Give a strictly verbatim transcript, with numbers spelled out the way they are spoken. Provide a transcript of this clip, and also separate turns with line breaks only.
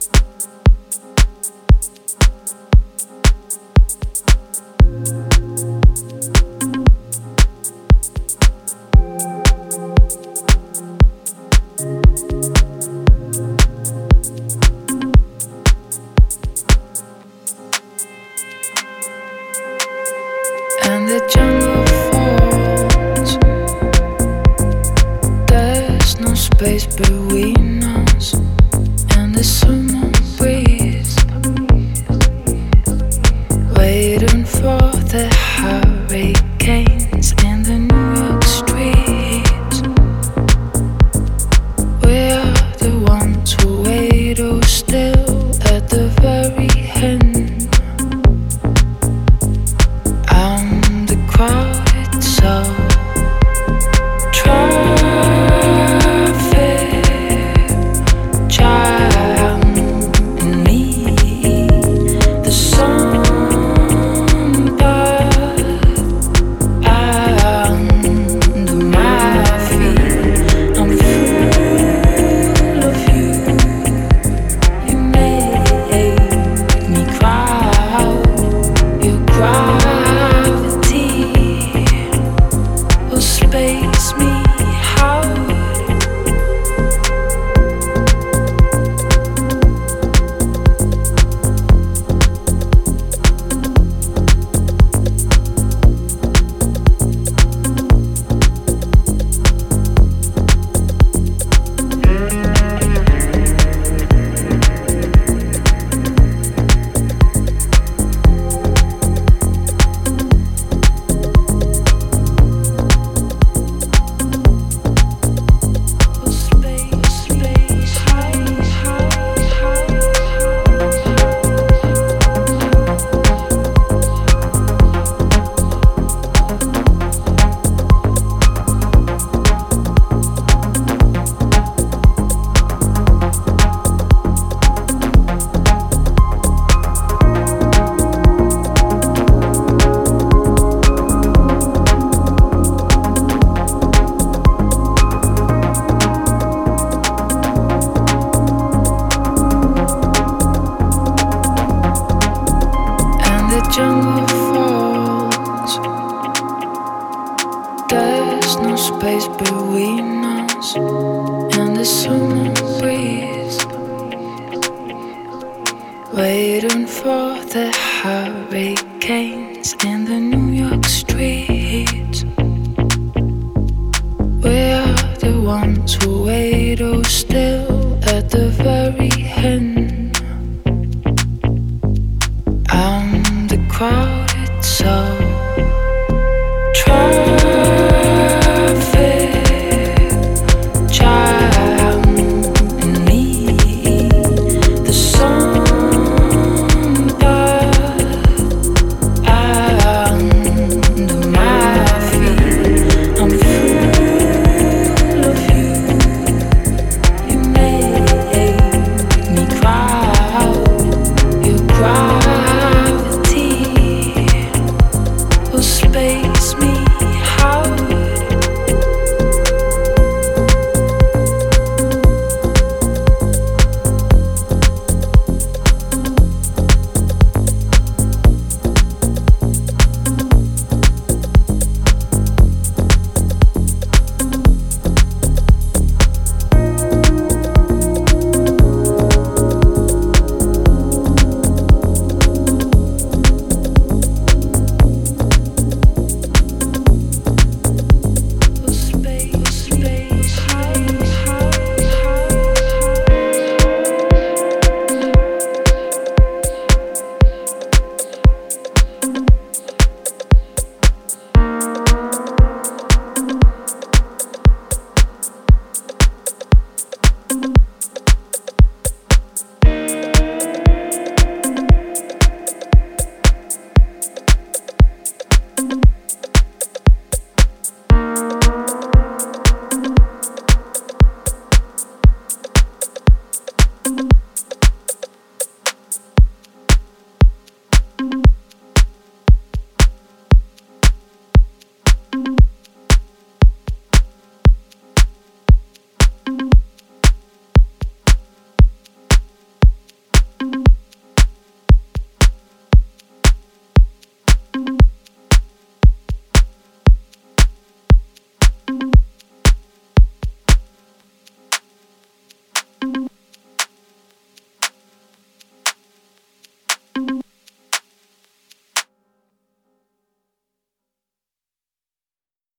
And the jungle falls. There's no space between us. And the summer breeze, waiting for the hurricanes in the New York streets. We're the ones who wait, oh, still at the very end. I'm the crowd itself. Space me out. Jungle falls. There's no space between us and the summer breeze, waiting for the hurricanes in the New York streets. We're the ones who wait, oh, still at the very end. I'm the crowd itself. Traffic jam in me. The sun